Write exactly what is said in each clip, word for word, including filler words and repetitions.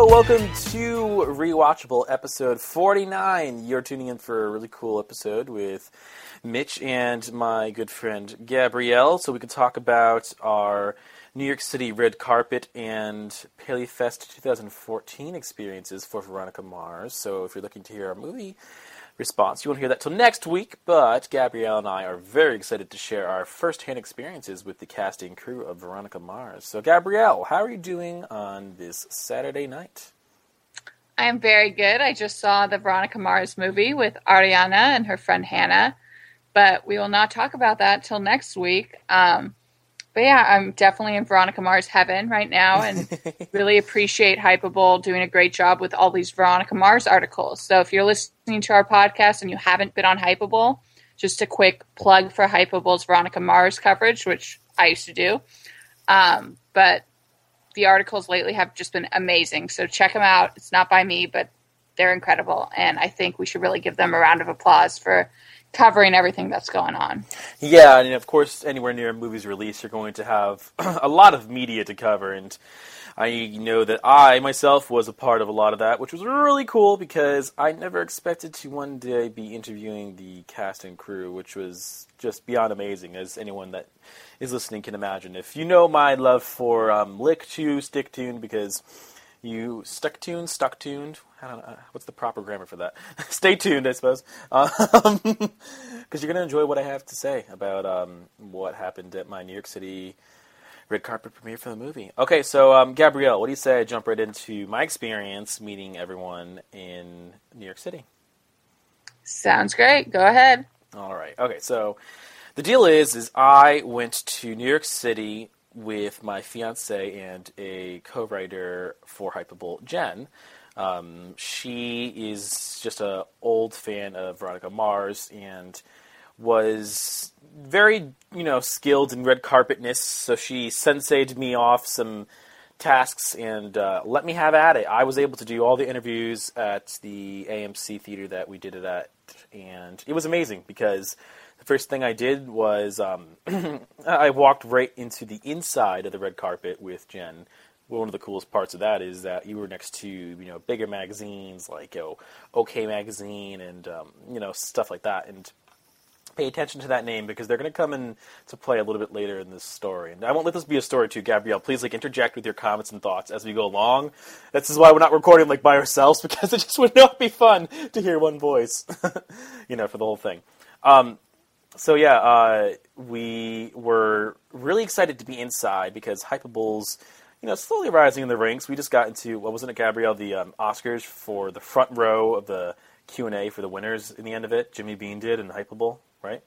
welcome to Rewatchable episode forty-nine. You're tuning in for a really cool episode with Mitch and my good friend Gabrielle, so we can talk about our New York City red carpet and PaleyFest twenty fourteen experiences for Veronica Mars. So if you're looking to hear our movie response, you won't hear that till next week, but Gabrielle and I are very excited to share our first-hand experiences with the cast and crew of Veronica Mars. So Gabrielle, how are you doing on this Saturday night? I am very good. I just saw the Veronica Mars movie with Ariana and her friend Hannah, but we will not talk about that till next week. Um, but yeah, I'm definitely in Veronica Mars heaven right now and really appreciate Hypable doing a great job with all these Veronica Mars articles. So if you're listening to our podcast and you haven't been on Hypable, just a quick plug for Hypable's Veronica Mars coverage, which I used to do. Um, but the articles lately have just been amazing. So check them out. It's not by me, but they're incredible. And I think we should really give them a round of applause for covering everything that's going on. Yeah, and of course, anywhere near a movie's release, you're going to have a lot of media to cover, and I know that I, myself, was a part of a lot of that, which was really cool because I never expected to one day be interviewing the cast and crew, which was just beyond amazing, as anyone that is listening can imagine. If you know my love for um, Lick to Stick Tuned, because you stuck tuned, stuck tuned. I don't know, what's the proper grammar for that? Stay tuned, I suppose, because um, you're going to enjoy what I have to say about um, what happened at my New York City red carpet premiere for the movie. Okay, so um, Gabrielle, what do you say I jump right into my experience meeting everyone in New York City? Sounds great. Go ahead. All right. Okay, so the deal is, is I went to New York City with my fiance and a co-writer for Hypable, Jen. Um, she is just an old fan of Veronica Mars and was very, you know, skilled in red carpetness, so she sensei'd me off some tasks and uh, let me have at it. I was able to do all the interviews at the A M C theater that we did it at, and it was amazing because the first thing I did was um, I walked right into the inside of the red carpet with Jen. One of the coolest parts of that is that you were next to, you know, bigger magazines like, you know, OK Magazine and, um, you know, stuff like that. And pay attention to that name because they're going to come in to play a little bit later in this story. And I won't let this be a story too, Gabrielle. Please, like, interject with your comments and thoughts as we go along. This is why we're not recording, like, by ourselves, because it just would not be fun to hear one voice, you know, for the whole thing. Um, so, yeah, uh, we were really excited to be inside because Hypable's, you know, slowly rising in the ranks. We just got into, what wasn't it, Gabrielle, the um, Oscars for the front row of the Q and A for the winners in the end of it. Jimmy Bean did and Hypable, right?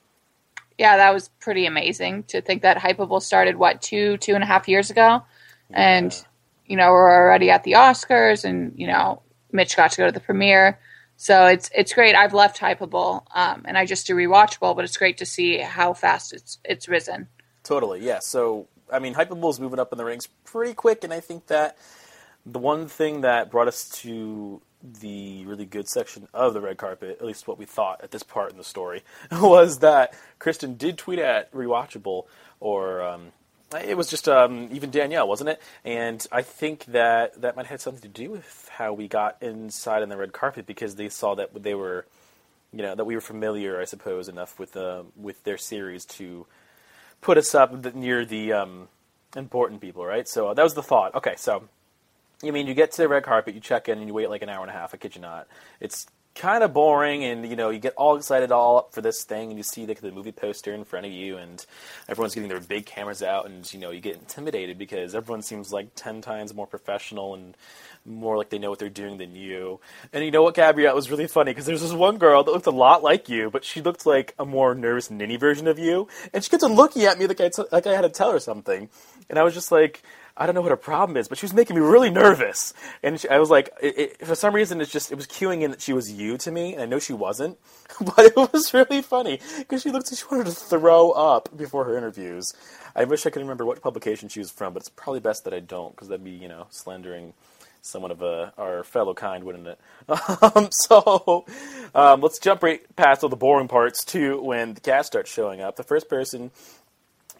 Yeah, that was pretty amazing to think that Hypable started, what, two, two and a half years ago? Yeah. And, you know, we're already at the Oscars and, you know, Mitch got to go to the premiere. So it's it's great. I've left Hypable um, and I just do Rewatchable, but it's great to see how fast it's it's risen. Totally, yeah. So, I mean, Hypable's moving up in the ranks pretty quick, and I think that the one thing that brought us to the really good section of the red carpet, at least what we thought at this part in the story, was that Kristen did tweet at Rewatchable, or um, it was just um, even Danielle, wasn't it? And I think that that might have had something to do with how we got inside on the red carpet, because they saw that they were, you know, that we were familiar, I suppose, enough with uh, with their series to put us up near the um, important people, right? So that was the thought. Okay, so, I mean, you get to the red carpet, you check in, and you wait like an hour and a half. I kid you not. It's kind of boring, and, you know, you get all excited all up for this thing, and you see the, the movie poster in front of you, and everyone's getting their big cameras out, and, you know, you get intimidated because everyone seems like ten times more professional and more like they know what they're doing than you. And you know what, Gabrielle, it was really funny, because there's this one girl that looked a lot like you, but she looked like a more nervous, ninny version of you, and she kept on looking at me like I, t- like I had to tell her something, and I was just like, I don't know what her problem is, but she was making me really nervous. And she, I was like, it, it, for some reason, it's just, it was cueing in that she was you to me, and I know she wasn't, but it was really funny, because she looked like she wanted to throw up before her interviews. I wish I could remember what publication she was from, but it's probably best that I don't, because that'd be, you know, slandering someone of a, our fellow kind, wouldn't it? Um, so, um, let's jump right past all the boring parts to when the cast starts showing up. The first person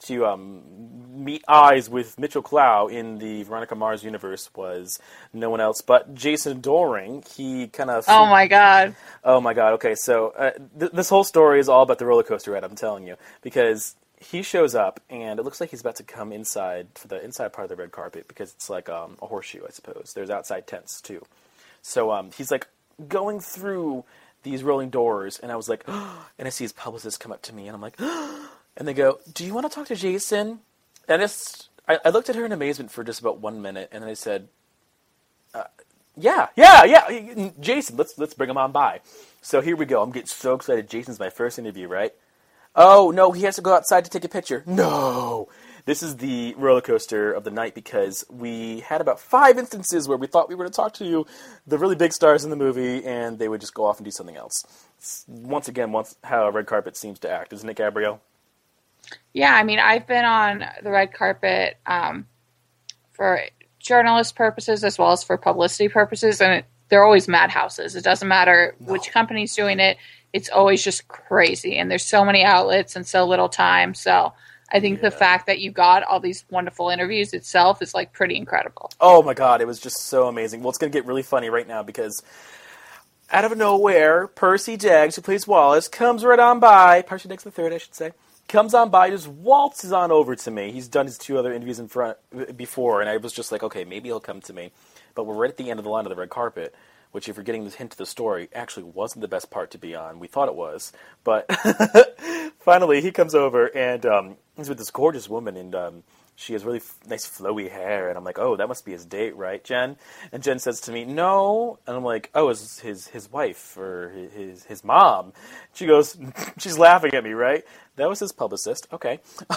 to um, meet eyes with Mitchell Clow in the Veronica Mars universe was no one else but Jason Dohring. He kind of... Oh, my God. Oh, my God. Okay, so uh, th- this whole story is all about the roller coaster ride, I'm telling you. Because he shows up, and it looks like he's about to come inside for the inside part of the red carpet, because it's like um, a horseshoe, I suppose. There's outside tents, too. So um, he's, like, going through these rolling doors, and I was like, oh, and I see his publicist come up to me, and I'm like, oh, and they go, do you want to talk to Jason? And it's, I, I looked at her in amazement for just about one minute, and then I said, uh, yeah, yeah, yeah, Jason, let's let's bring him on by. So here we go. I'm getting so excited. Jason's my first interview, right? Oh, no, he has to go outside to take a picture. No! This is the roller coaster of the night, because we had about five instances where we thought we were going to talk to the really big stars in the movie, and they would just go off and do something else. It's, once again, once how a red carpet seems to act, isn't it, Gabrielle? Yeah, I mean, I've been on the red carpet um, for journalist purposes as well as for publicity purposes, and it, they're always madhouses. It doesn't matter no. which company's doing it. It's always just crazy, and there's so many outlets and so little time, so... I think yeah. the fact that you got all these wonderful interviews itself is, like, pretty incredible. Oh, my God. It was just so amazing. Well, it's going to get really funny right now because out of nowhere, Percy Deggs, who plays Wallace, comes right on by. Percy Deggs the third, I should say. Comes on by, just waltzes on over to me. He's done his two other interviews in front before, and I was just like, okay, maybe he'll come to me. But we're right at the end of the line of the red carpet, which, if you're getting this hint of the story, actually wasn't the best part to be on. We thought it was. But finally, he comes over, and um, he's with this gorgeous woman, and um, she has really f- nice flowy hair. And I'm like, oh, that must be his date, right, Jen? And Jen says to me, no. And I'm like, oh, it's his, his wife or his, his mom. She goes, she's laughing at me, right? That was his publicist. Okay.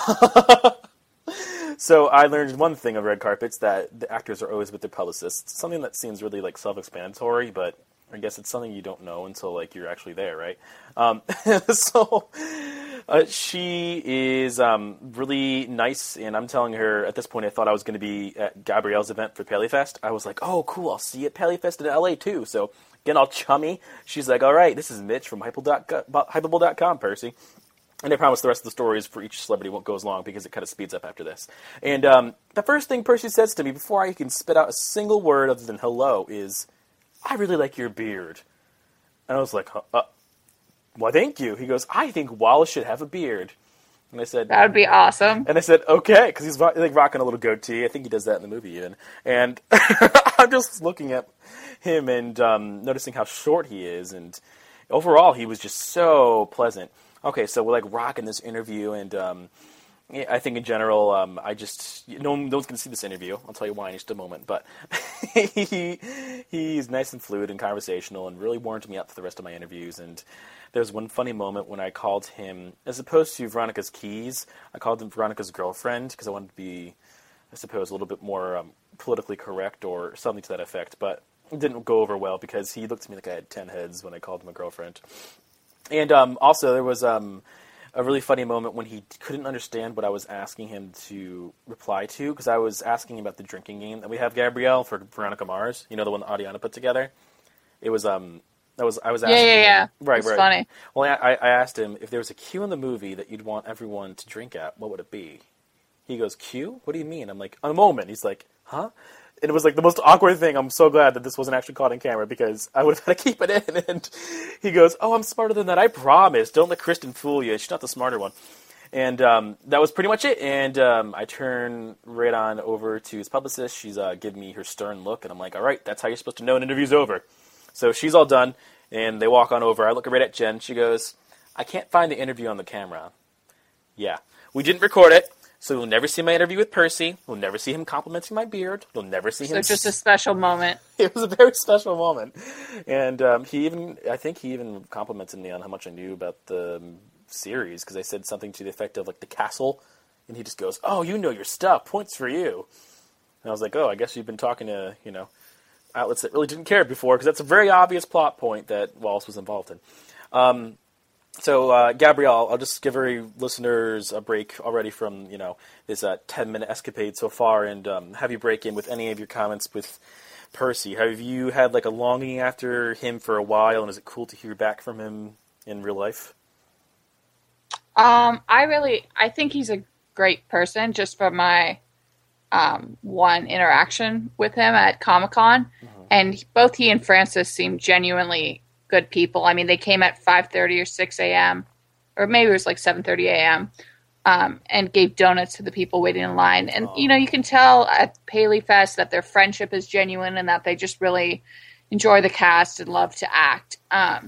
So I learned one thing of red carpets, that the actors are always with their publicists. Something that seems really like self-explanatory, but I guess it's something you don't know until like you're actually there, right? Um, so uh, she is um, really nice, and I'm telling her at this point I thought I was going to be at Gabrielle's event for PaleyFest. I was like, oh, cool, I'll see you at PaleyFest in L A too. So getting all chummy, she's like, all right, this is Mitch from Hypable dot com, Percy. And I promise the rest of the stories for each celebrity won't go as long because it kind of speeds up after this. And um, the first thing Percy says to me before I can spit out a single word other than hello is, I really like your beard. And I was like, uh, well, thank you. He goes, I think Wallace should have a beard. And I said, that would be awesome. And I said, okay, because he's like rocking a little goatee. I think he does that in the movie even. And I'm just looking at him and um, noticing how short he is. And overall, he was just so pleasant. Okay, so we're like rocking this interview, and um, yeah, I think in general, um, I just no, one, no one's gonna see this interview. I'll tell you why in just a moment. But he he's nice and fluid and conversational, and really warmed me up for the rest of my interviews. And there's one funny moment when I called him, as opposed to Veronica's keys, I called him Veronica's girlfriend because I wanted to be, I suppose, a little bit more um, politically correct or something to that effect. But it didn't go over well because he looked at me like I had ten heads when I called him a girlfriend. And um, also, there was um, a really funny moment when he couldn't understand what I was asking him to reply to, because I was asking him about the drinking game that we have, Gabrielle, for Veronica Mars. You know, the one that Adiana put together. It was um, that was I was asking. Yeah, yeah, yeah. Him, right, it's right. Funny. Well, I, I asked him if there was a cue in the movie that you'd want everyone to drink at. What would it be? He goes, "Cue? What do you mean?" I'm like, "A moment." He's like, "Huh?" And it was like the most awkward thing. I'm so glad that this wasn't actually caught on camera because I would have had to keep it in. And he goes, oh, I'm smarter than that. I promise. Don't let Kristen fool you. She's not the smarter one. And um, that was pretty much it. And um, I turn right on over to his publicist. She's uh, giving me her stern look. And I'm like, all right, that's how you're supposed to know an interview's over. So she's all done. And they walk on over. I look right at Jen. She goes, I can't find the interview on the camera. Yeah. We didn't record it. So you'll never see my interview with Percy. You'll never see him complimenting my beard. You'll never see him... So just a special moment. It was a very special moment. And um, he even... I think he even complimented me on how much I knew about the um, series, because I said something to the effect of, like, the castle. And he just goes, oh, you know your stuff. Points for you. And I was like, oh, I guess you've been talking to, you know, outlets that really didn't care before, because that's a very obvious plot point that Wallace was involved in. Um... So, uh, Gabrielle, I'll just give our listeners a break already from, you know, this uh, ten-minute escapade so far and um, have you break in with any of your comments with Percy. Have you had, like, a longing after him for a while, and is it cool to hear back from him in real life? Um, I really, I think he's a great person just from my um, one interaction with him at Comic-Con. Mm-hmm. And both he and Francis seemed genuinely good people. I mean, they came at five thirty or six a.m., or maybe it was like seven thirty a.m., um, and gave donuts to the people waiting in line. And, oh. you know, you can tell at Paley Fest that their friendship is genuine and that they just really enjoy the cast and love to act. Um,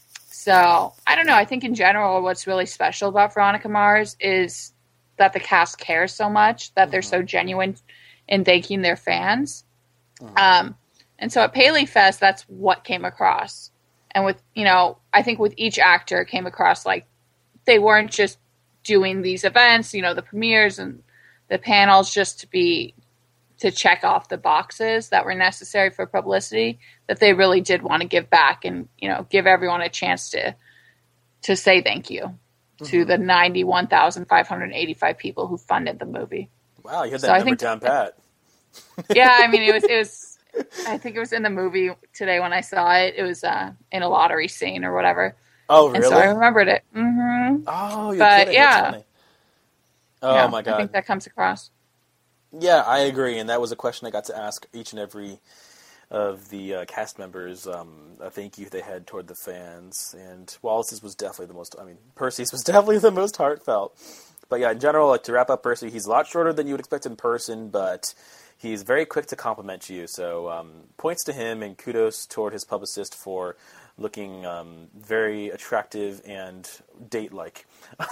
so, I don't know. I think in general what's really special about Veronica Mars is that the cast cares so much, that mm-hmm. they're so genuine in thanking their fans. Mm-hmm. Um, and so at Paley Fest, that's what came across. And with, you know, I think with each actor it came across like they weren't just doing these events, you know, the premieres and the panels just to be, to check off the boxes that were necessary for publicity, that they really did want to give back and, you know, give everyone a chance to, to say thank you mm-hmm. to the ninety-one thousand five hundred eighty-five people who funded the movie. Wow, you had that so number I think, down pat. Yeah, I mean, it was, it was, I think it was in the movie today when I saw it. It was uh, in a lottery scene or whatever. Oh, really? And so I remembered it. Mm-hmm. Oh, you're but, kidding. Yeah. That's funny. Oh, yeah, my God. I think that comes across. Yeah, I agree. And that was a question I got to ask each and every of the uh, cast members. Um, a thank you they had toward the fans. And Wallace's was definitely the most, I mean, Percy's was definitely the most heartfelt. But yeah, in general, like to wrap up Percy, he's a lot shorter than you would expect in person, but he's very quick to compliment you. So um, points to him and kudos toward his publicist for looking um, very attractive and date-like.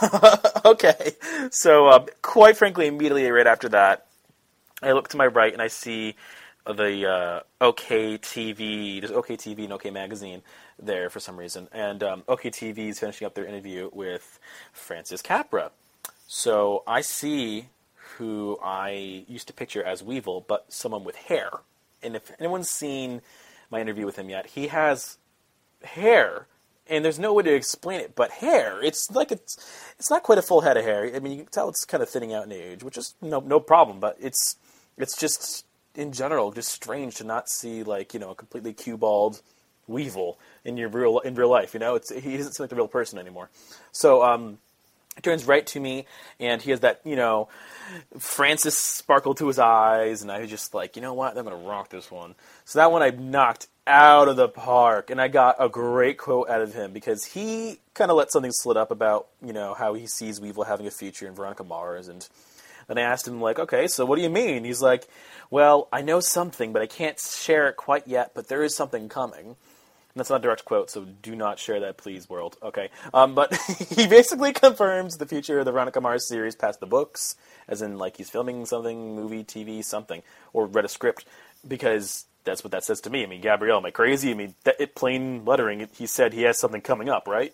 Okay, so uh, quite frankly, immediately right after that, I look to my right and I see the uh, OK T V, there's OK T V and OK Magazine there for some reason, and um, OK T V is finishing up their interview with Francis Capra. So I see who I used to picture as Weevil, but someone with hair. And if anyone's seen my interview with him yet, he has hair, and there's no way to explain it, but hair. It's like it's it's not quite a full head of hair. I mean, you can tell it's kind of thinning out in age, which is no no problem, but it's it's just, in general, just strange to not see, like, you know, a completely cue-balled Weevil in your real in real life, you know? It's he doesn't seem like the real person anymore. So, um... he turns right to me, and he has that, you know, Francis sparkle to his eyes, and I was just like, you know what, I'm going to rock this one. So that one I knocked out of the park, and I got a great quote out of him, because he kind of let something slip up about, you know, how he sees Weevil having a future in Veronica Mars, and then I asked him, like, okay, so what do you mean? He's like, well, I know something, but I can't share it quite yet, but there is something coming. That's not a direct quote, so do not share that, please, world. Okay. Um, but he basically confirms the future of the Veronica Mars series past the books, as in, like, he's filming something, movie, T V, something, or read a script, because that's what that says to me. I mean, Gabrielle, am I crazy? I mean, that, it, plain lettering, it, he said he has something coming up, right?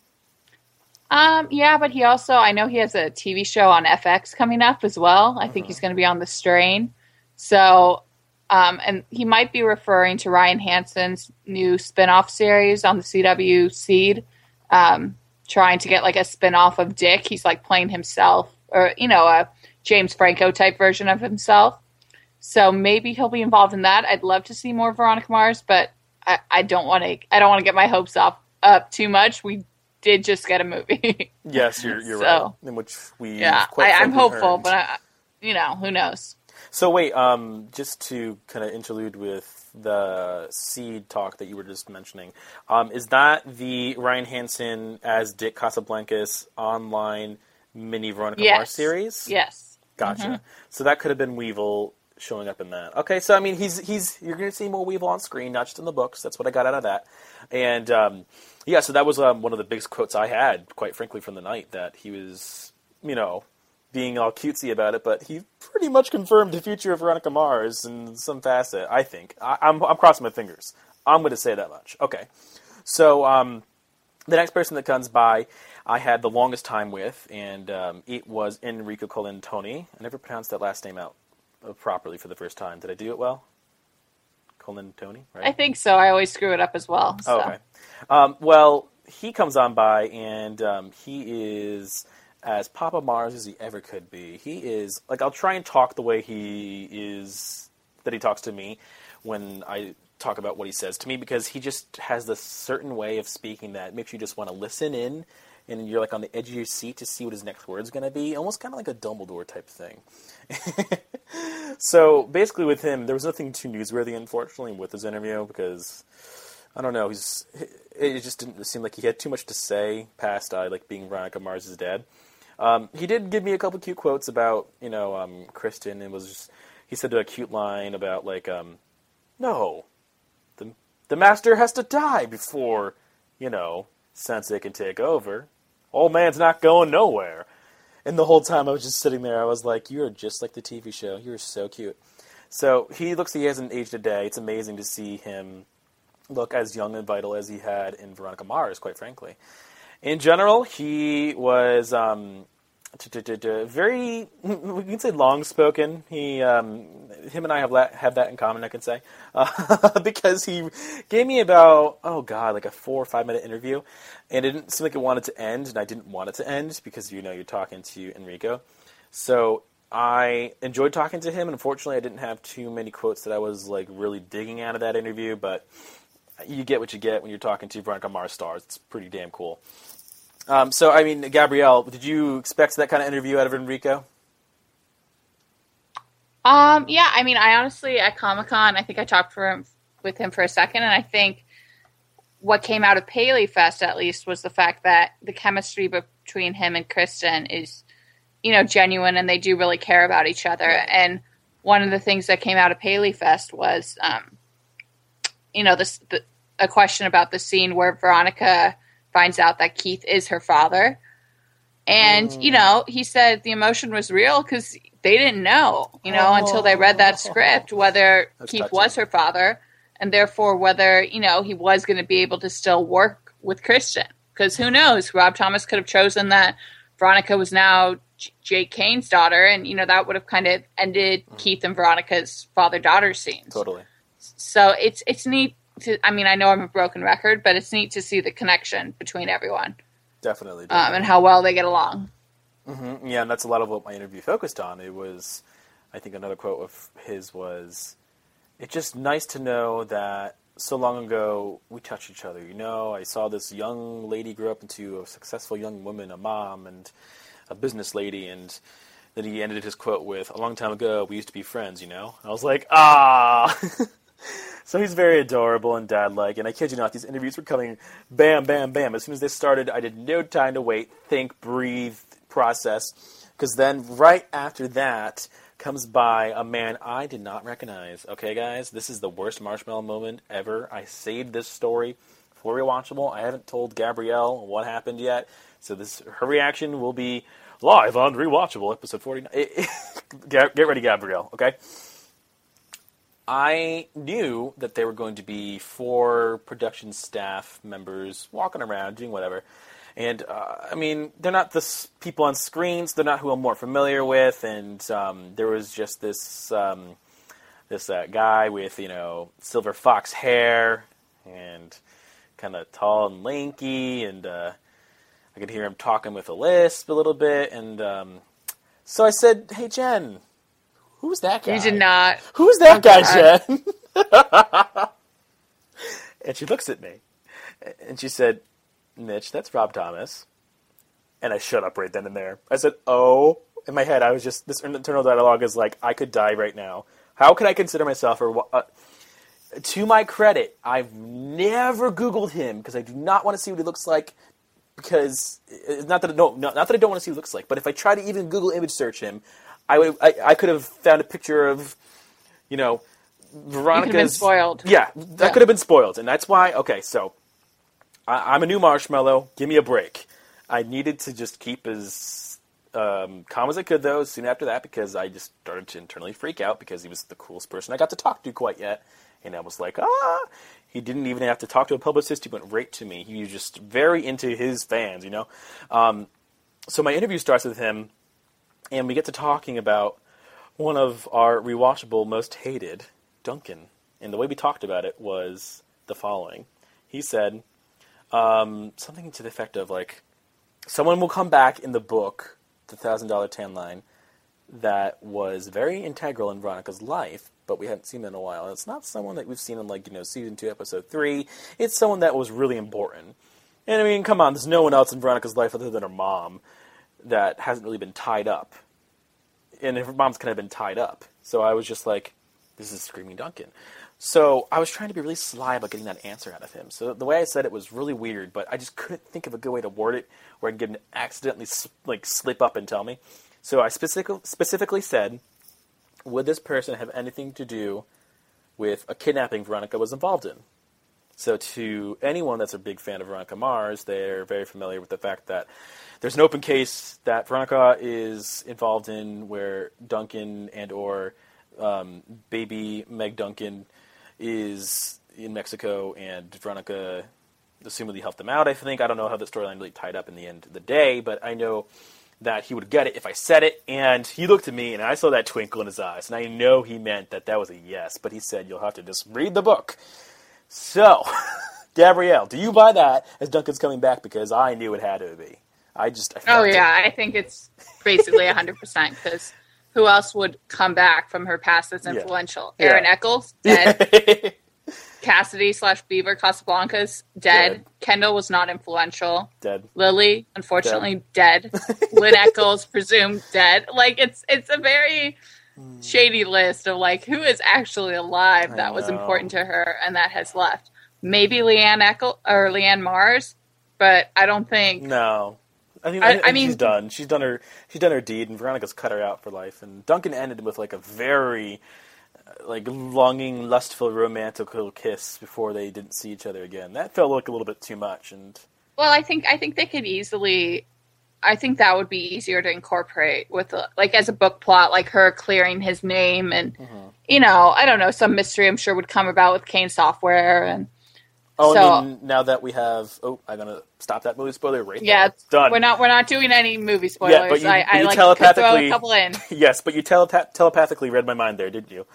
Um, yeah, but he also, I know he has a T V show on F X coming up as well. I mm-hmm. think he's going to be on The Strain. So... Um, and he might be referring to Ryan Hansen's new spin-off series on the C W Seed, um, trying to get like a spin-off of Dick. He's like playing himself, or, you know, a James Franco type version of himself. So maybe he'll be involved in that. I'd love to see more Veronica Mars, but I, I don't want to. I don't want to get my hopes up up too much. We did just get a movie. Yes, you're you're so, right. In which we yeah, quite I, I'm hopeful, earned. but I, you know, who knows. So wait, um, just to kind of interlude with the Seed talk that you were just mentioning, um, is that the Ryan Hansen as Dick Casablancas online mini Veronica yes. Mars series? Yes. Gotcha. Mm-hmm. So that could have been Weevil showing up in that. Okay, so I mean, he's he's you're going to see more Weevil on screen, not just in the books. That's what I got out of that. And um, yeah, so that was um, one of the biggest quotes I had, quite frankly, from the night, that he was, you know, being all cutesy about it, but he pretty much confirmed the future of Veronica Mars in some facet, I think. I, I'm, I'm crossing my fingers. I'm going to say that much. Okay. So um, the next person that comes by, I had the longest time with, and um, it was Enrico Colantoni. I never pronounced that last name out properly for the first time. Did I do it well? Colantoni, right? I think so. I always screw it up as well. So. Oh, okay. Um, well, he comes on by, and um, he is as Papa Mars as he ever could be. He is, like, I'll try and talk the way he is, that he talks to me when I talk about what he says to me, because he just has this certain way of speaking that makes you just want to listen in and you're like on the edge of your seat to see what his next word's going to be, almost kind of like a Dumbledore type thing. So basically with him, there was nothing too newsworthy, unfortunately, with his interview, because, I don't know, he's it just didn't seem like he had too much to say past uh, like being Veronica Mars' dad. Um, he did give me a couple cute quotes about, you know, um, Kristen, and was just, he said a cute line about, like, um, no, the, the master has to die before, you know, Sensei can take over. Old man's not going nowhere. And the whole time I was just sitting there, I was like, you are just like the T V show. You are so cute. So he looks like he hasn't aged a day. It's amazing to see him look as young and vital as he had in Veronica Mars, quite frankly. In general, he was um, very, we can say long-spoken. He, um, him and I have la- have that in common, I can say, uh, because he gave me about, oh god, like a four or five minute interview, and it didn't seem like it wanted to end, and I didn't want it to end because, you know, you're talking to Enrico. So I enjoyed talking to him, and unfortunately I didn't have too many quotes that I was like really digging out of that interview, but you get what you get when you're talking to Veronica Mars stars. It's pretty damn cool. Um, so, I mean, Gabrielle, did you expect that kind of interview out of Enrico? Um, yeah, I mean, I honestly, at Comic-Con, I think I talked for him, with him for a second, and I think what came out of Paley Fest, at least, was the fact that the chemistry between him and Kristen is, you know, genuine, and they do really care about each other. Right. And one of the things that came out of Paley Fest was, um, you know, this the, a question about the scene where Veronica finds out that Keith is her father. And, mm. you know, he said the emotion was real because they didn't know, you know, oh. until they read that script, whether That's Keith touching. was her father, and therefore whether, you know, he was going to be able to still work with Kristen. Because who knows? Rob Thomas could have chosen that Veronica was now J- Jake Kane's daughter, and, you know, that would have kind of ended mm. Keith and Veronica's father-daughter scenes. Totally. So it's it's neat. To, I mean, I know I'm a broken record, but it's neat to see the connection between everyone. Definitely. definitely. Um, and how well they get along. Mm-hmm. Yeah, and that's a lot of what my interview focused on. It was, I think another quote of his was, it's just nice to know that so long ago we touched each other. You know, I saw this young lady grow up into a successful young woman, a mom, and a business lady, and then he ended his quote with, a long time ago we used to be friends, you know? I was like, ah! So he's very adorable and dad-like, and I kid you not, these interviews were coming bam, bam, bam. As soon as they started, I did no time to wait, think, breathe, process, because then right after that comes by a man I did not recognize. Okay, guys, this is the worst Marshmallow moment ever. I saved this story for Rewatchable. I haven't told Gabrielle what happened yet, so this her reaction will be live on Rewatchable, episode forty-nine. get, get ready, Gabrielle, okay? I knew that there were going to be four production staff members walking around, doing whatever. And, uh, I mean, they're not the s- people on screens. They're not who I'm more familiar with. And um, there was just this um, this uh, guy with, you know, silver fox hair and kind of tall and lanky. And uh, I could hear him talking with a lisp a little bit. And um, so I said, hey, Jen, who's that guy? You did not. Who's that guy, Jen? And she looks at me, and she said, Mitch, that's Rob Thomas. And I shut up right then and there. I said, oh. In my head, I was just, this internal dialogue is like, I could die right now. How could I consider myself, or uh, to my credit, I've never Googled him, because I do not want to see what he looks like, because, it's not that I don't, not that I don't want to see what he looks like, but if I try to even Google image search him, I would, I, I could have found a picture of, you know, Veronica's... You could have been spoiled. Yeah, that yeah. could have been spoiled, and that's why, okay, so, I, I'm a new Marshmallow, give me a break. I needed to just keep as um, calm as I could, though, soon after that, because I just started to internally freak out, because he was the coolest person I got to talk to quite yet, and I was like, ah, he didn't even have to talk to a publicist, he went right to me. He was just very into his fans, you know? Um, so my interview starts with him, and we get to talking about one of our rewatchable most hated, Duncan. And the way we talked about it was the following. He said um, something to the effect of, like, someone will come back in the book, The Thousand Dollar Tan Line, that was very integral in Veronica's life, but we hadn't seen them in a while. And it's not someone that we've seen in, like, you know, season two, episode three. It's someone that was really important. And I mean, come on, there's no one else in Veronica's life other than her mom that hasn't really been tied up. And her mom's kind of been tied up. So I was just like, this is Screaming Duncan. So I was trying to be really sly about getting that answer out of him. So the way I said it was really weird, but I just couldn't think of a good way to word it where I could get him to accidentally like slip up and tell me. So I specific- specifically said, would this person have anything to do with a kidnapping Veronica was involved in? So to anyone that's a big fan of Veronica Mars, they're very familiar with the fact that there's an open case that Veronica is involved in where Duncan and or um, baby Meg Duncan is in Mexico, and Veronica assumedly helped them out, I think. I don't know how the storyline really tied up in the end of the day, but I know that he would get it if I said it, and he looked at me, and I saw that twinkle in his eyes, and I know he meant that that was a yes, but he said, you'll have to just read the book. So, Gabrielle, do you buy that as Duncan's coming back? Because I knew it had to be. I just... I oh, yeah, it. I think it's basically one hundred percent, because who else would come back from her past that's influential? Yeah. Aaron yeah. Eccles, dead. Cassidy slash Beaver Casablancas, dead. Dead. Kendall was not influential. Dead. Lily, unfortunately, dead. dead. Lynn Eccles, presumed dead. Like, it's it's a very shady list of, like, who is actually alive that was important to her and that has left. Maybe Leanne Eccles, or Leanne Mars, but I don't think... No. I think, I, I, think I mean, she's done. She's done her. She's done her deed, and Veronica's cut her out for life. And Duncan ended with like a very, uh, like longing, lustful, romantical kiss before they didn't see each other again. That felt like a little bit too much. And well, I think I think they could easily. I think that would be easier to incorporate with a, like as a book plot, like her clearing his name, and mm-hmm. you know, I don't know, some mystery I'm sure would come about with Kane Software and. Oh, so, and then now that we have, oh, I'm gonna stop that movie spoiler right yeah, there. It's done. We're not, we're not doing any movie spoilers. Yeah, but you, I, but I you like telepathically, could throw a couple in. Yes, but you telepath- telepathically read my mind there, didn't you?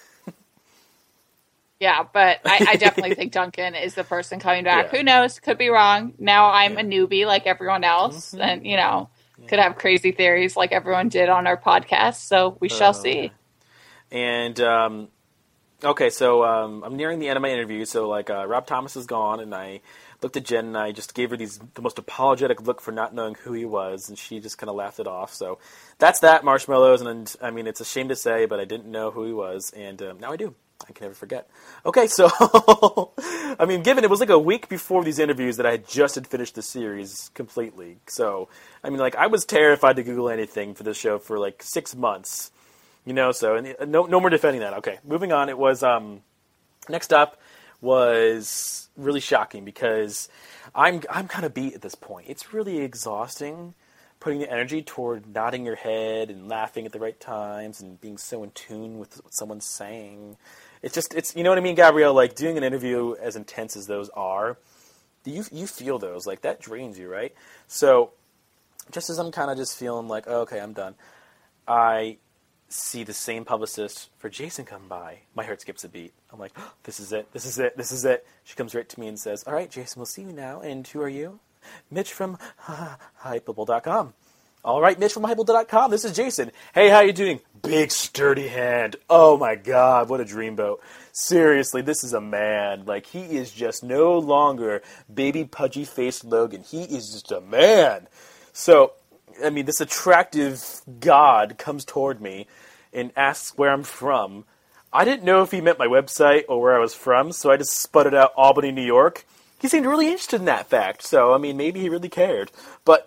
Yeah, but I, I definitely think Duncan is the person coming back. Yeah. Who knows? Could be wrong. Now I'm yeah. a newbie like everyone else, mm-hmm. and you know, yeah. could have crazy theories like everyone did on our podcast. So we uh, shall see. And. um Okay, so um, I'm nearing the end of my interview, so like uh, Rob Thomas is gone, and I looked at Jen, and I just gave her these the most apologetic look for not knowing who he was, and she just kind of laughed it off. So that's that, Marshmallows, and, and I mean, it's a shame to say, but I didn't know who he was, and um, now I do. I can never forget. Okay, so, I mean, given it was like a week before these interviews that I had just had finished the series completely, so, I mean, like, I was terrified to Google anything for this show for like six months. You know, so and no, no more defending that. Okay, moving on. It was um, next up was really shocking because I'm I'm kind of beat at this point. It's really exhausting putting the energy toward nodding your head and laughing at the right times and being so in tune with what someone's saying. It's just it's you know what I mean, Gabrielle. Like doing an interview as intense as those are, you you feel those like that drains you, right? So just as I'm kind of just feeling like oh, okay, I'm done, I. see the same publicist for Jason come by. My heart skips a beat. I'm like, oh, this is it, this is it, this is it. She comes right to me and says, all right, Jason, we'll see you now. And who are you? Mitch from uh, Hypable dot com. All right, Mitch from Hypable dot com. This is Jason. Hey, how you doing? Big, sturdy hand. Oh, my God, what a dreamboat. Seriously, this is a man. Like, he is just no longer baby, pudgy-faced Logan. He is just a man. So, I mean, this attractive god comes toward me and asks where I'm from. I didn't know if he meant my website or where I was from, so I just sputtered out Albany, New York. He seemed really interested in that fact, so, I mean, maybe he really cared. But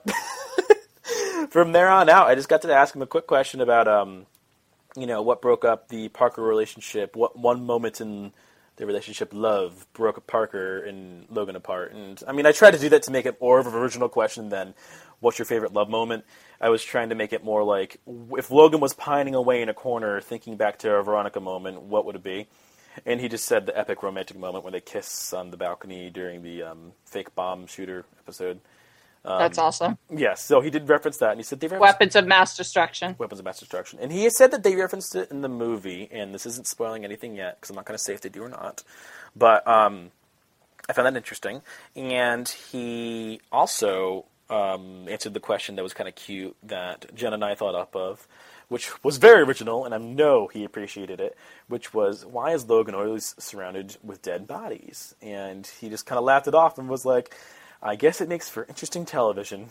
from there on out, I just got to ask him a quick question about, um, you know, what broke up the Parker relationship, what one moment in the relationship love broke Parker and Logan apart. And, I mean, I tried to do that to make it more of an original question than what's your favorite love moment? I was trying to make it more like, if Logan was pining away in a corner, thinking back to a Veronica moment, what would it be? And he just said the epic romantic moment when they kiss on the balcony during the um, fake bomb shooter episode. Um, That's awesome. Yes, yeah, so he did reference that, and he said they referenced Weapons of Mass Destruction. Weapons of Mass Destruction. And he said that they referenced it in the movie, and this isn't spoiling anything yet, because I'm not going to say if they do or not. But um, I found that interesting. And he also um, answered the question that was kind of cute that Jen and I thought up of, which was very original, and I know he appreciated it, which was, why is Logan always surrounded with dead bodies? And he just kind of laughed it off and was like, I guess it makes for interesting television.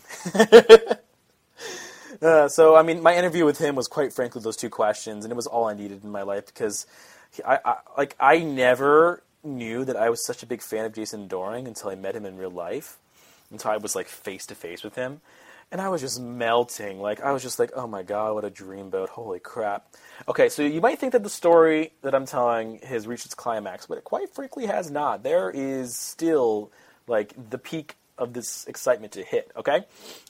uh, so, I mean, my interview with him was quite frankly those two questions, and it was all I needed in my life because, he, I, I like, I never knew that I was such a big fan of Jason Dohring until I met him in real life, until I was like face to face with him. And I was just melting. Like, I was just like, oh my god, what a dreamboat. Holy crap. Okay, so you might think that the story that I'm telling has reached its climax, but it quite frankly has not. There is still, like, the peak of this excitement to hit, okay?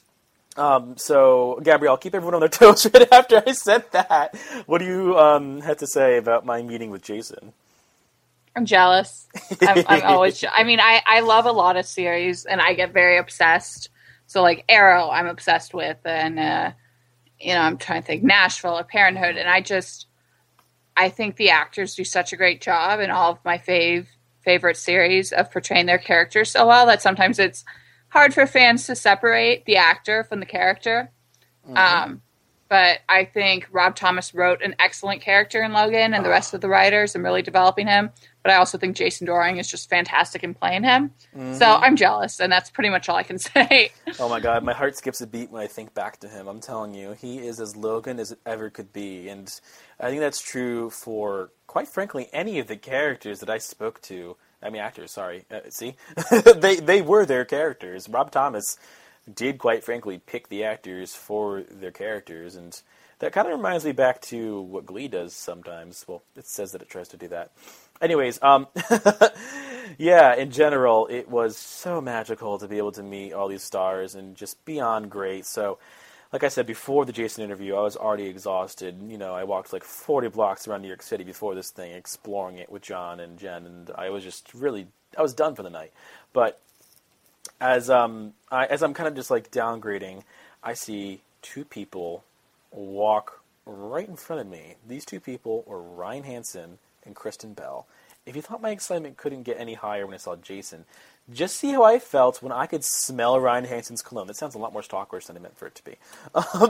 Um, so, Gabrielle, keep everyone on their toes right after I said that. What do you um, have to say about my meeting with Jason? I'm jealous. I'm, I'm always, I mean, I, I love a lot of series, and I get very obsessed. So, like, Arrow, I'm obsessed with, and, uh, you know, I'm trying to think, Nashville or Parenthood, and I just, I think the actors do such a great job in all of my fave, favorite series of portraying their characters so well that sometimes it's hard for fans to separate the actor from the character. Mm-hmm. Um, but I think Rob Thomas wrote an excellent character in Logan, and the rest of the writers are really developing him. But I also think Jason Dohring is just fantastic in playing him. Mm-hmm. So I'm jealous, and that's pretty much all I can say. Oh my god, my heart skips a beat when I think back to him. I'm telling you, he is as Logan as it ever could be. And I think that's true for, quite frankly, any of the characters that I spoke to. I mean, actors, sorry. Uh, see? they they were their characters. Rob Thomas did, quite frankly, pick the actors for their characters. And that kind of reminds me back to what Glee does sometimes. Well, it says that it tries to do that. Anyways, um, yeah, in general, it was so magical to be able to meet all these stars and just beyond great. So, like I said, before the Jason interview, I was already exhausted. You know, I walked like forty blocks around New York City before this thing, exploring it with John and Jen, and I was just really, I was done for the night. But as um, I, as I'm kind of just like downgrading, I see two people walk right in front of me. These two people were Ryan Hansen and Kristen Bell. If you thought my excitement couldn't get any higher when I saw Jason, just see how I felt when I could smell Ryan Hansen's cologne. That sounds a lot more stalkerish than I meant for it to be. Um,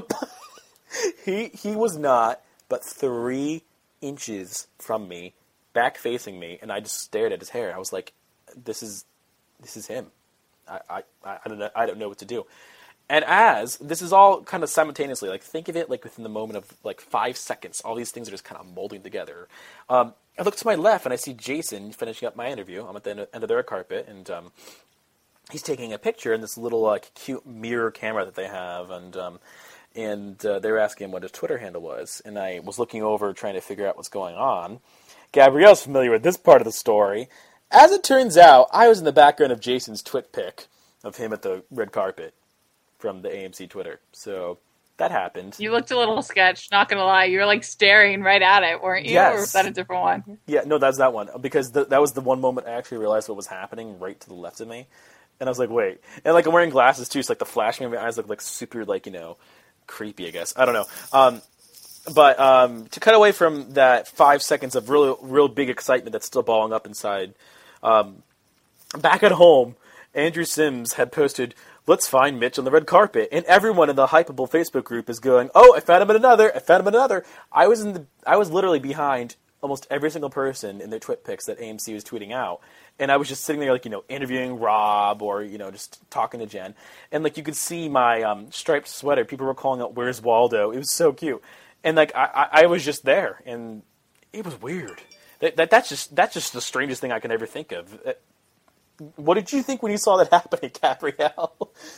he he was not but three inches from me, back facing me, and I just stared at his hair. I was like, "This is this is him." I I, I don't know I don't know what to do. And as, this is all kind of simultaneously, like think of it like within the moment of like five seconds, all these things are just kind of molding together. Um, I look to my left and I see Jason finishing up my interview. I'm at the end of their carpet, and um, he's taking a picture in this little like cute mirror camera that they have, and um, and uh, they were asking him what his Twitter handle was, and I was looking over trying to figure out what's going on. Gabrielle's familiar with this part of the story. As it turns out, I was in the background of Jason's twit pic of him at the red carpet from the A M C Twitter. So that happened. You looked a little sketch, not going to lie. You were like staring right at it, weren't you? Yes. Or was that a different one? Yeah, no, that's that one. Because the, that was the one moment I actually realized what was happening right to the left of me. And I was like, wait. And like I'm wearing glasses too, so like the flashing of my eyes look like super like, you know, creepy, I guess. I don't know. Um, but um, to cut away from that five seconds of real, real big excitement that's still balling up inside, um, back at home, Andrew Sims had posted, "Let's find Mitch on the red carpet," and everyone in the Hypable Facebook group is going, "Oh, I found him in another! I found him in another!" I was in the, I was literally behind almost every single person in their twit pics that A M C was tweeting out, and I was just sitting there, like, you know, interviewing Rob or, you know, just talking to Jen, and like you could see my um, striped sweater. People were calling out, "Where's Waldo?" It was so cute, and like I, I, I was just there, and it was weird. That, that that's just that's just the strangest thing I can ever think of. What did you think when you saw that happening, Gabrielle?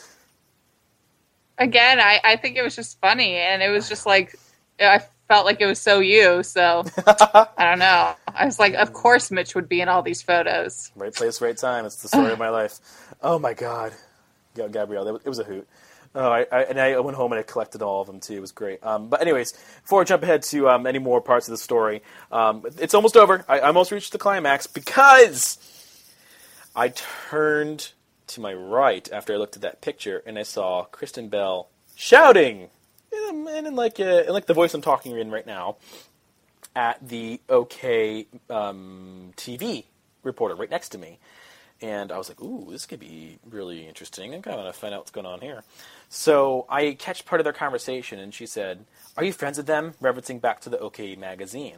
Again, I, I think it was just funny, and it was just like, I felt like it was so you, so, I don't know. I was like, of course Mitch would be in all these photos. Right place, right time. It's the story of my life. Oh my god. Yeah, Gabrielle, it was a hoot. Oh, I, I, and I went home and I collected all of them, too. It was great. Um, but anyways, before I jump ahead to um, any more parts of the story, um, it's almost over. I, I almost reached the climax because I turned to my right after I looked at that picture, and I saw Kristen Bell shouting, and in, in like a, in like the voice I'm talking in right now, at the OK um, T V reporter right next to me. And I was like, ooh, this could be really interesting. I kind of want to find out what's going on here. So I catch part of their conversation, and she said, "Are you friends with them?" referencing back to the OK magazine.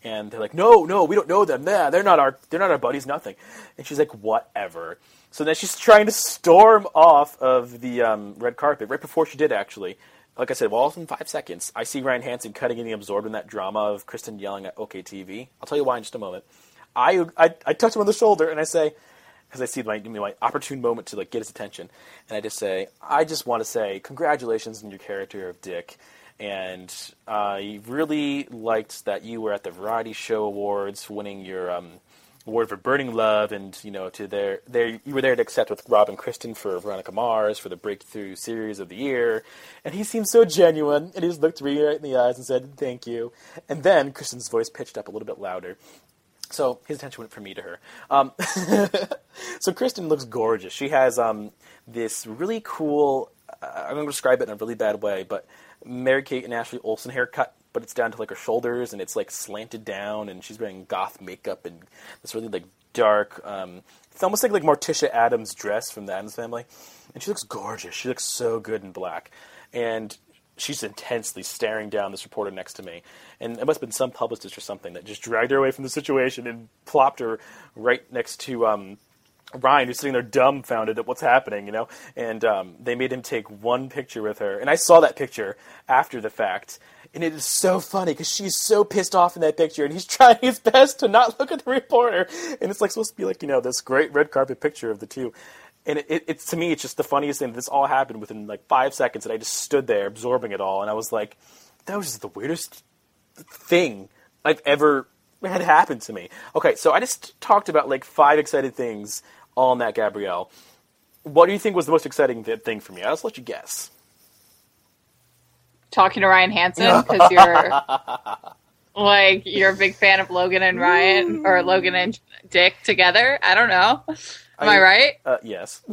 And they're like, no, no, we don't know them. Nah, they're not our, they're not our buddies, nothing. And she's like, whatever. So then she's trying to storm off of the um, red carpet, right before she did, actually. Like I said, well, all in five seconds, I see Ryan Hansen cutting and getting absorbed in that drama of Kristen yelling at OK T V. I'll tell you why in just a moment. I, I, I touch him on the shoulder, and I say, because I see my, my opportune moment to like get his attention, and I just say, I just want to say congratulations on your character of Dick. And I uh, really liked that you were at the Variety Show Awards, winning your um, award for Burning Love, and you know, to their, their, you were there to accept with Rob and Kristen for Veronica Mars for the Breakthrough Series of the Year. And he seemed so genuine, and he just looked me right in the eyes and said, "Thank you." And then Kristen's voice pitched up a little bit louder. So his attention went from me to her. Um, so Kristen looks gorgeous. She has um, this really cool, uh, I'm going to describe it in a really bad way, but Mary-Kate and Ashley Olsen haircut, but it's down to like her shoulders, and it's like slanted down, and she's wearing goth makeup and this really like dark, um, it's almost like like Morticia Adams' dress from the Addams Family, and she looks gorgeous. She looks so good in black, and she's intensely staring down this reporter next to me, and it must have been some publicist or something that just dragged her away from the situation and plopped her right next to um, Ryan, who's sitting there dumbfounded at what's happening, you know, and um, they made him take one picture with her, and I saw that picture after the fact, and it is so funny, because she's so pissed off in that picture, and he's trying his best to not look at the reporter, and it's like supposed to be like, you know, this great red carpet picture of the two, and it, it, it's, to me, it's just the funniest thing. This all happened within like five seconds, and I just stood there absorbing it all, and I was like, that was just the weirdest thing I've ever had happen to me. Okay, so I just talked about like five exciting things all in that, Gabrielle. What do you think was the most exciting thing for me? I'll just let you guess. Talking to Ryan Hansen, because you're like you're a big fan of Logan and Ryan, or Logan and Dick together. I don't know. Am I, I right? Uh, yes.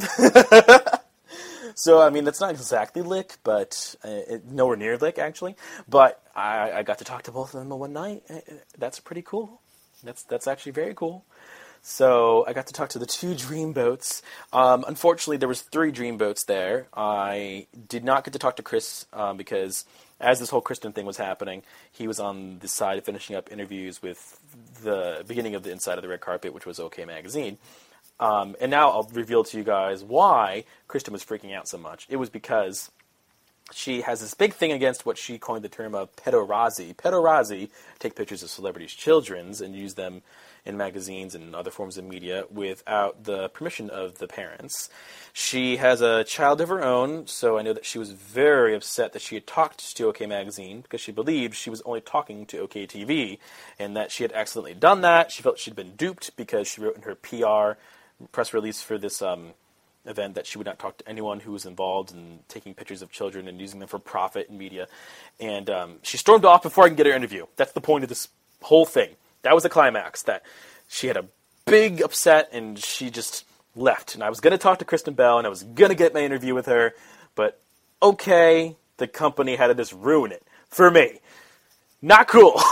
So, I mean, that's not exactly Lick, but uh, it, nowhere near Lick, actually. But I, I got to talk to both of them one night. That's pretty cool. That's that's actually very cool. So I got to talk to the two dreamboats. Um, unfortunately, there was three dreamboats there. I did not get to talk to Chris um, because as this whole Kristen thing was happening, he was on the side of finishing up interviews with the beginning of the inside of the red carpet, which was OK Magazine. Um, and now I'll reveal to you guys why Kristen was freaking out so much. It was because she has this big thing against what she coined the term of pedorazzi. Pedorazzi take pictures of celebrities' children's and use them in magazines and other forms of media without the permission of the parents. She has a child of her own, so I know that she was very upset that she had talked to OK Magazine because she believed she was only talking to OK T V and that she had accidentally done that. She felt she'd been duped because she wrote in her P R press release for this um, event that she would not talk to anyone who was involved in taking pictures of children and using them for profit in media. And um, she stormed off before I can get her interview. That's the point of this whole thing. That was the climax, that she had a big upset and she just left. And I was going to talk to Kristen Bell and I was going to get my interview with her, but okay, the company had to just ruin it for me. Not cool.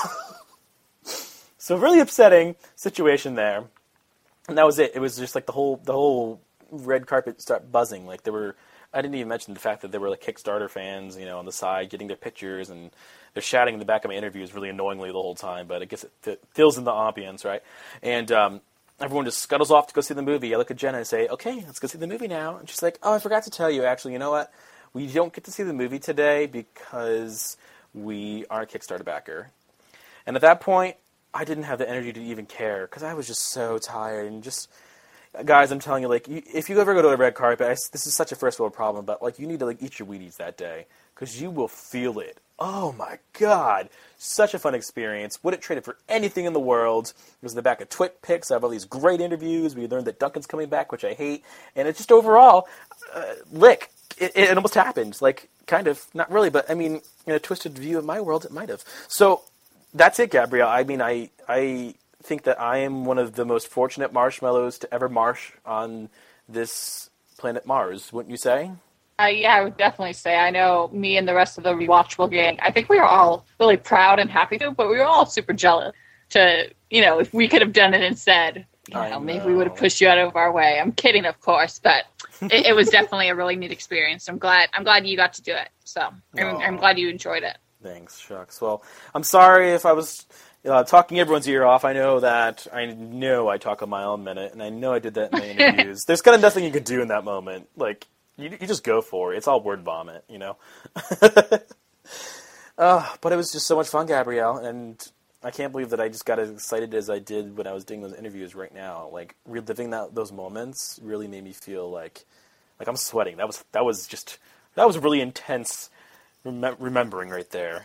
So really upsetting situation there. And that was it. It was just like the whole the whole red carpet started buzzing. Like there were, I didn't even mention the fact that there were like Kickstarter fans, you know, on the side getting their pictures, and they're shouting in the back of my interviews really annoyingly the whole time. But I guess it, it fills in the ambience, right? And um, everyone just scuttles off to go see the movie. I look at Jenna and say, "Okay, let's go see the movie now." And she's like, "Oh, I forgot to tell you. Actually, you know what? We don't get to see the movie today because we are a Kickstarter backer." And at that point, I didn't have the energy to even care because I was just so tired and just, guys, I'm telling you, like, you, if you ever go to a red carpet, I, this is such a first world problem, but like, you need to like eat your Wheaties that day because you will feel it. Oh my God, such a fun experience. Wouldn't trade it for anything in the world. It was in the back of Twit Pics. I have all these great interviews. We learned that Duncan's coming back, which I hate, and it's just overall, uh, Lick. It, it almost happened, like, kind of, not really, but I mean, in a twisted view of my world, it might have. So. That's it, Gabrielle. I mean, I I think that I am one of the most fortunate marshmallows to ever marsh on this planet Mars, wouldn't you say? Uh, yeah, I would definitely say. I know me and the rest of the Rewatchable gang, I think we were all really proud and happy to, but we were all super jealous to, you know, if we could have done it instead, you know, know. maybe we would have pushed you out of our way. I'm kidding, of course, but it, it was definitely a really neat experience. I'm glad I'm glad you got to do it. So I'm, I'm glad you enjoyed it. Thanks, shucks. Well, I'm sorry if I was uh, talking everyone's ear off. I know that. I know I talk a mile a minute, and I know I did that in the interviews. There's kind of nothing you can do in that moment. Like, you, you just go for it. It's all word vomit, you know? uh, but it was just so much fun, Gabrielle, and I can't believe that I just got as excited as I did when I was doing those interviews right now. Like, reliving that those moments really made me feel like, like I'm sweating. That was, that was just, that was really intense rem- remembering right there.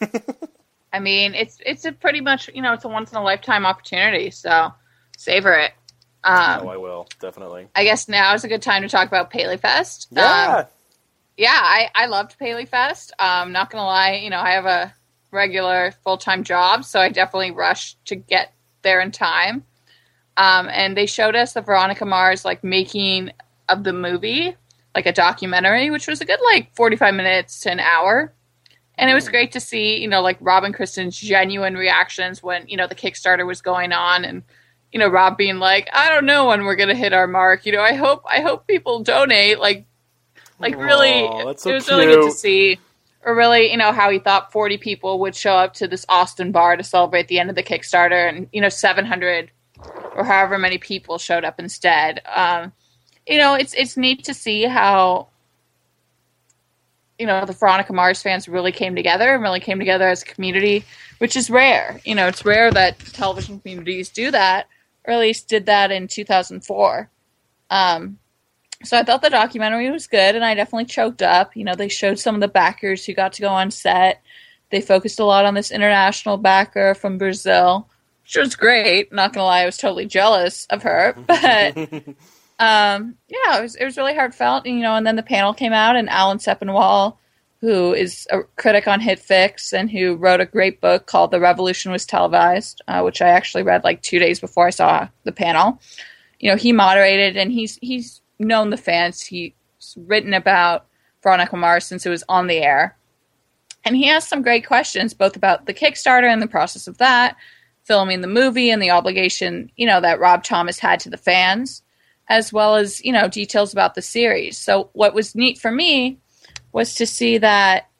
I mean, it's it's a pretty much, you know, it's a once-in-a-lifetime opportunity, so savor it. Um, oh, I will, definitely. I guess now is a good time to talk about Paley Fest. Yeah. Um, yeah, I, I loved Paley Fest. Um, not going to lie, you know, I have a regular full-time job, so I definitely rushed to get there in time. Um, and they showed us the Veronica Mars, like, making of the movie, like a documentary, which was a good, like, forty-five minutes to an hour. And it was great to see, you know, like Rob and Kristen's genuine reactions when, you know, the Kickstarter was going on, and, you know, Rob being like, I don't know when we're going to hit our mark. You know, I hope, I hope people donate. Like, like Aww, really, that's so it was cute. really good to see. Or really, you know, how he thought forty people would show up to this Austin bar to celebrate the end of the Kickstarter, and, you know, seven hundred or however many people showed up instead. Um, you know, it's, it's neat to see how, you know, the Veronica Mars fans really came together and really came together as a community, which is rare. You know, it's rare that television communities do that, or at least did that in two thousand four. Um, so I thought the documentary was good, and I definitely choked up. You know, they showed some of the backers who got to go on set. They focused a lot on this international backer from Brazil, which was great. Not going to lie, I was totally jealous of her, but... Um, yeah, it was, it was really heartfelt, you know, and then the panel came out, and Alan Sepinwall, who is a critic on HitFix and who wrote a great book called The Revolution Was Televised, uh, which I actually read like two days before I saw the panel. You know, he moderated, and he's, he's known the fans. He's written about Veronica Mars since it was on the air. And he asked some great questions, both about the Kickstarter and the process of that, filming the movie and the obligation, you know, that Rob Thomas had to the fans, as well as, you know, details about the series. So what was neat for me was to see that,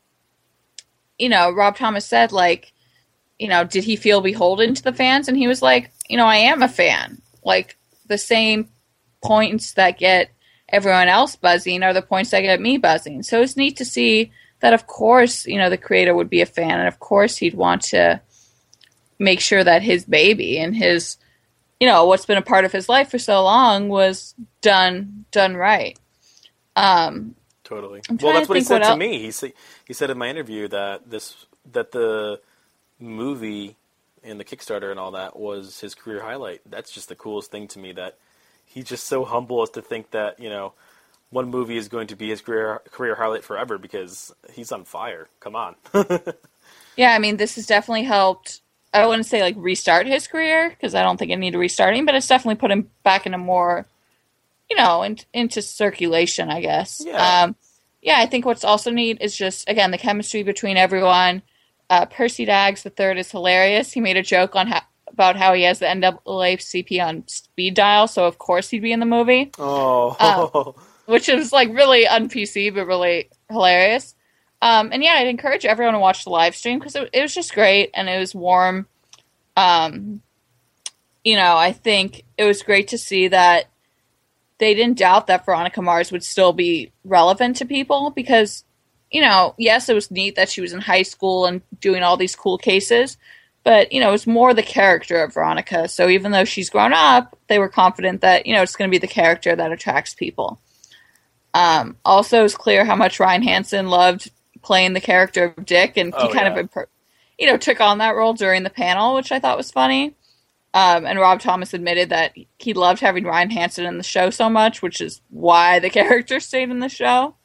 you know, Rob Thomas said, like, you know, did he feel beholden to the fans? And he was like, you know, I am a fan. Like, the same points that get everyone else buzzing are the points that get me buzzing. So it's neat to see that, of course, you know, the creator would be a fan, and of course he'd want to make sure that his baby and his, you know, what's been a part of his life for so long was done done right. Um, totally. Well, that's what he said what to me. He said he said in my interview that this that the movie and the Kickstarter and all that was his career highlight. That's just the coolest thing to me, that he's just so humble as to think that, you know, one movie is going to be his career career highlight forever, because he's on fire. Come on. Yeah, I mean, this has definitely helped. I wouldn't say, like, restart his career, because I don't think it needed restarting, but it's definitely put him back into more, you know, in, into circulation, I guess. Yeah. Um, yeah, I think what's also neat is just, again, the chemistry between everyone. Uh, Percy Daggs the third is hilarious. He made a joke on how, about how he has the N double A C P on speed dial, so of course he'd be in the movie. Oh. Um, which is, like, really un-P C, but really hilarious. Um, and yeah, I'd encourage everyone to watch the live stream, because it, it was just great, and it was warm. Um, you know, I think it was great to see that they didn't doubt that Veronica Mars would still be relevant to people, because, you know, yes, it was neat that she was in high school and doing all these cool cases, but, you know, it was more the character of Veronica. So even though she's grown up, they were confident that, you know, it's going to be the character that attracts people. Um, also, it's clear how much Ryan Hansen loved playing the character of Dick, and he oh, kind yeah. of, imp- you know, took on that role during the panel, which I thought was funny. Um, and Rob Thomas admitted that he loved having Ryan Hansen in the show so much, which is why the character stayed in the show.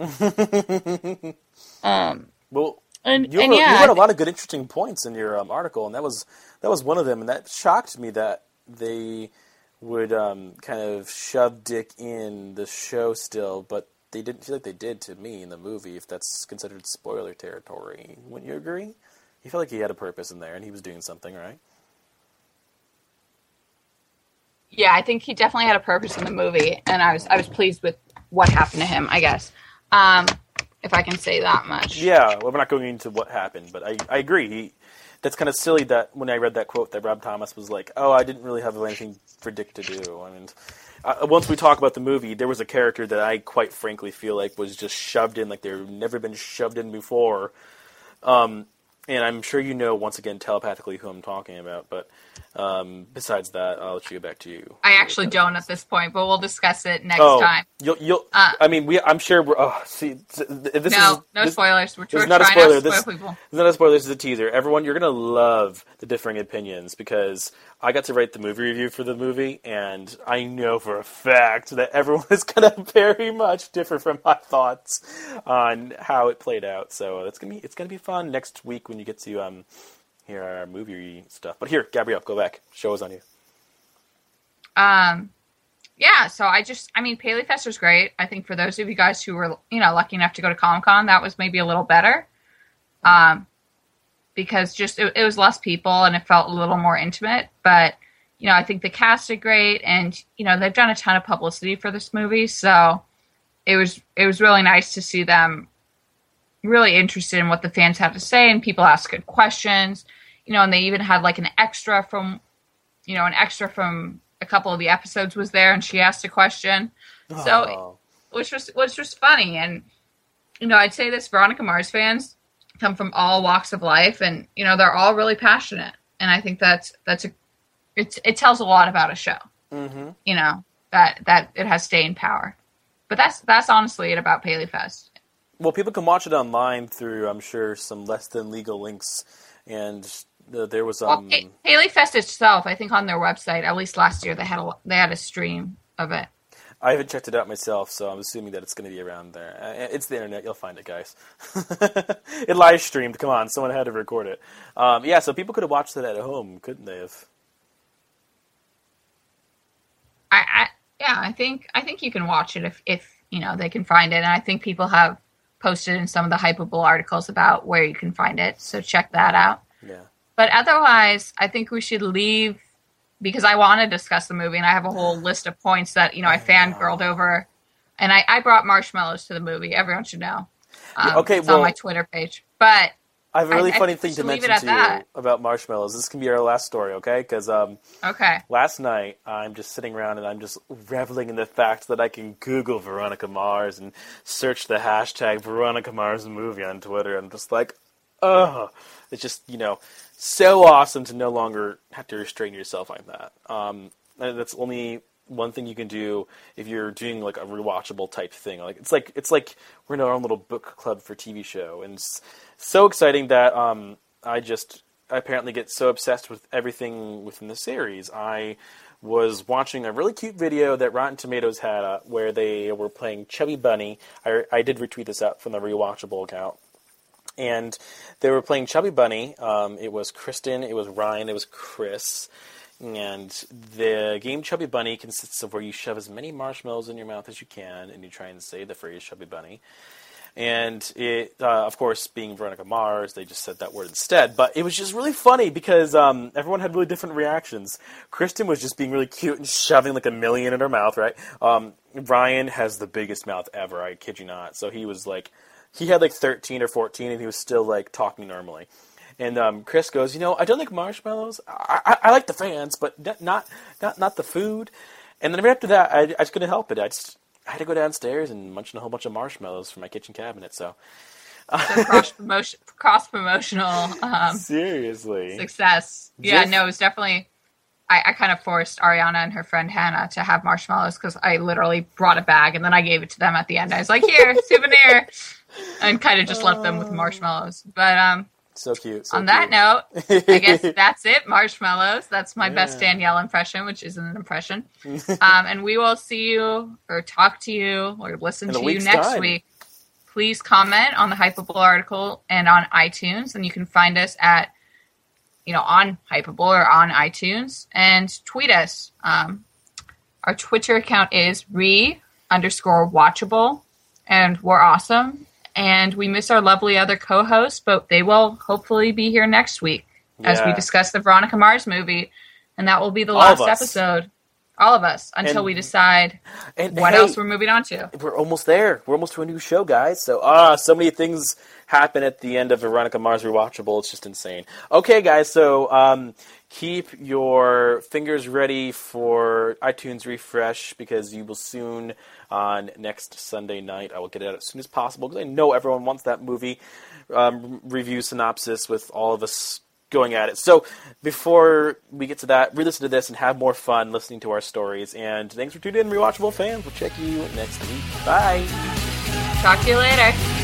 um, well, and, you, and wrote, yeah, you had a lot of good, interesting points in your um, article, and that was that was one of them, and that shocked me that they would um, kind of shove Dick in the show still, but they didn't feel like they did to me in the movie, if that's considered spoiler territory. Wouldn't you agree? He felt like he had a purpose in there, and he was doing something, right? Yeah, I think he definitely had a purpose in the movie, and I was I was pleased with what happened to him, I guess, um, if I can say that much. Yeah, well, we're not going into what happened, but I, I agree. He, that's kind of silly that when I read that quote that Rob Thomas was like, "Oh, I didn't really have anything for Dick to do." I mean, uh, once we talk about the movie, there was a character that I quite frankly feel like was just shoved in like they've never been shoved in before. Um, and I'm sure you know once again telepathically who I'm talking about, but. Um, besides that, I'll let you get back to you. I actually don't at this point, but we'll discuss it next oh, time. You'll, you'll. Uh, I mean, we. I'm sure. We're. Oh, see, this no, is no this, spoilers. We're, this we're is not a trying spoiler. not to This, spoil people. this is not a spoiler. This is a teaser. Everyone, you're gonna love the differing opinions because I got to write the movie review for the movie, and I know for a fact that everyone is gonna very much differ from my thoughts on how it played out. So it's gonna be. It's gonna be fun next week when you get to um. Here are our movie stuff. But here, Gabrielle, go back. Show is on you. Um, yeah, so I just, I mean, Paley Fest was great. I think for those of you guys who were, you know, lucky enough to go to Comic-Con, that was maybe a little better. Um, because just, it, it was less people and it felt a little more intimate. But, you know, I think the cast did great and, you know, they've done a ton of publicity for this movie. So it was, it was really nice to see them really interested in what the fans had to say and people ask good questions. You know, and they even had like an extra from, you know, an extra from a couple of the episodes was there, and she asked a question. Oh. So, which was which was funny, and you know, I'd say this: Veronica Mars fans come from all walks of life, and you know, they're all really passionate, and I think that's that's a it's it tells a lot about a show. Mm-hmm. You know that that it has staying power, but that's that's honestly it about Paley Fest. Well, people can watch it online through, I'm sure, some less than legal links, and. Uh, there was um. Well, Paley Fest itself, I think on their website, at least last year, they had a they had a stream of it. I haven't checked it out myself, so I'm assuming that it's going to be around there. Uh, it's the internet; you'll find it, guys. It live streamed. Come on, someone had to record it. Um, yeah, so people could have watched it at home, couldn't they? Have? I, I yeah, I think I think you can watch it if if you know they can find it, and I think people have posted in some of the Hypable articles about where you can find it. So check that out. Yeah. But otherwise, I think we should leave because I want to discuss the movie, and I have a whole list of points that, you know, I fangirled over. And I, I brought marshmallows to the movie. Everyone should know. Um, yeah, okay, it's well, on my Twitter page. But I have a really I, funny I thing to mention to that. you about marshmallows. This can be our last story, okay? Because um, okay. last night, I'm just sitting around and I'm just reveling in the fact that I can Google Veronica Mars and search the hashtag Veronica Mars movie on Twitter. I'm just like, ugh. It's just, you know, so awesome to no longer have to restrain yourself like that. Um, and that's only one thing you can do if you're doing like a rewatchable type thing. Like it's like it's like we're in our own little book club for T V show, and it's so exciting that um, I just I apparently get so obsessed with everything within the series. I was watching a really cute video that Rotten Tomatoes had uh, where they were playing Chubby Bunny. I, I did retweet this out from the Rewatchable account. And they were playing Chubby Bunny. Um, it was Kristen, it was Ryan, it was Chris. And the game Chubby Bunny consists of where you shove as many marshmallows in your mouth as you can, and you try and say the phrase Chubby Bunny. And it, uh, of course, being Veronica Mars, they just said that word instead. But it was just really funny because um, everyone had really different reactions. Kristen was just being really cute and shoving like a million in her mouth, right? Um, Ryan has the biggest mouth ever, I kid you not. So he was like... He had like thirteen or fourteen, and he was still like talking normally. And um, Chris goes, you know, I don't like marshmallows. I, I, I like the fans, but not not not the food. And then right after that, I, I just couldn't help it. I just I had to go downstairs and munch on a whole bunch of marshmallows from my kitchen cabinet. So, so cross promotion, cross promotional. Um, Seriously, success. Yeah, just, no, it was definitely. I, I kind of forced Ariana and her friend Hannah to have marshmallows because I literally brought a bag and then I gave it to them at the end. I was like, "Here, souvenir," and kind of just left them with marshmallows. But um, so cute. So on cute. that note, I guess that's it. Marshmallows. That's my yeah. best Danielle impression, which isn't an impression. um, and we will see you or talk to you or listen In to you next time. week. Please comment on the Hypable article and on iTunes, and you can find us at. You know, on Hypable or on iTunes, and tweet us. Um, our Twitter account is re underscore watchable, and we're awesome. And we miss our lovely other co-hosts, but they will hopefully be here next week as yeah. we discuss the Veronica Mars movie, and that will be the All of last us. episode. All of us, until And- we decide And what hey, else we're moving on to. we're almost there. We're almost to a new show, guys. So, ah, so many things happen at the end of Veronica Mars Rewatchable. It's just insane. Okay, guys, so um, keep your fingers ready for iTunes refresh because you will soon, on next Sunday night, I will get it out as soon as possible because I know everyone wants that movie um, review synopsis with all of us going at it. So before we get to that, re-listen to this and have more fun listening to our stories. And thanks for tuning in, Rewatchable fans. We'll check you next week. Bye. Talk to you later.